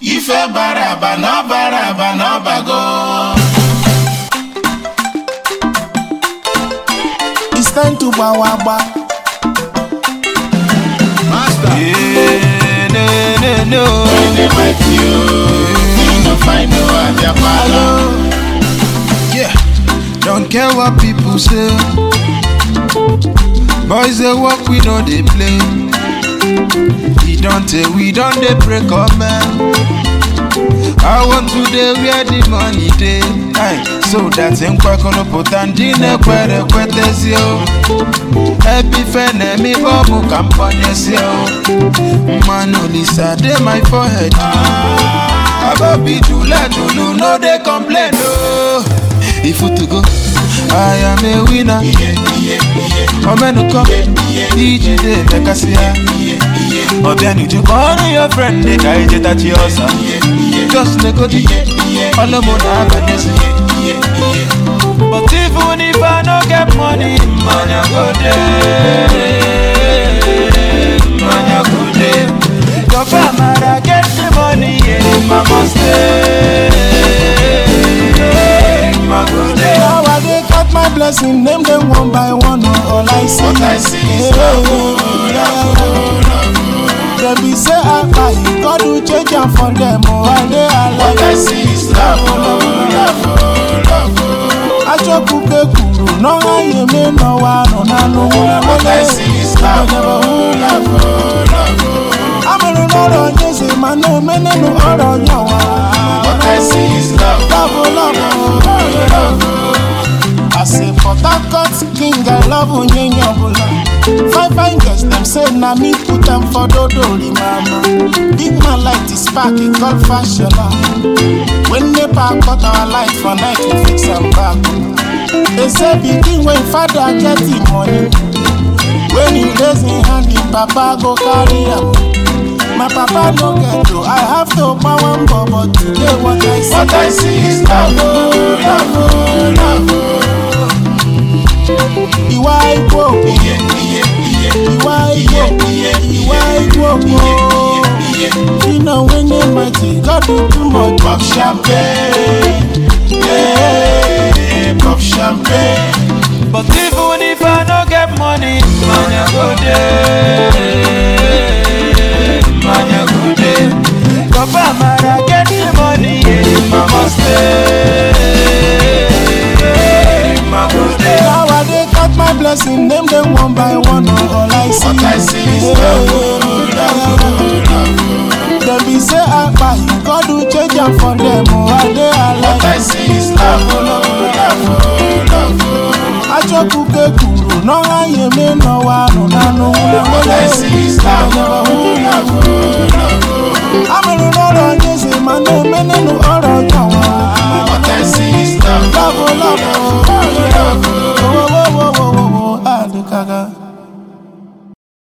Ife baraba no bago. It's time to bawaba. Master. No. When they might you no find no other palo. Yeah. Don't care what people say. Boys they walk, we know they play. We don't they break up, man. I want to day where the money day. Aye, so that's in Quacono Potandine, where the quetes yo. Happy fan, me bobu campagnes yo. Manolisa, they my forehead. About be too late to no, they complain. Oh, if you to go, I am a winner. I'm a come, each day, like I say. Or then you call your friend, they guide it at your son. Just negoti, all of them but even if I don't get money, man, I go there. Man, I go there. Your family get the money, and I must stay. I go there. Now I dey cut my blessing, name them one by one. All I see, What I see is love. They be say I buy, God will change them for them. While they are like, What I see is love. I chop kuke kuru, no I me no one, no. What I see is love. I'm a no you say my no man no other no. What I see is love. Love. I say for that God's king, I love Unyenyobula. Fine girls, them say na me put them for dodori mama. Big man like this spark, it called fashion. When they pack cut our light for night, we fix them back. They say begin when father get him money. When he raise his hand, his papa go carry him. My papa don't get to, I have to power him, but today what I see is love. Ìwà ìgbò, ìwà ìgbò, you know when they mighty, God do too much. Pop champagne, yeah, pop champagne. But even if I don't get money, man, I go there. Man, I go there. Papa, man, I get the money, yeah, I must stay. I go there. Now I dey cut my blessing, name them one by one. All I see, What I see is love. They be say I buy, God will change them for them. While they are What I like, see is love. I chop kuke kuru, no I me no one, no. What I see is love. I'm a no you say my no man no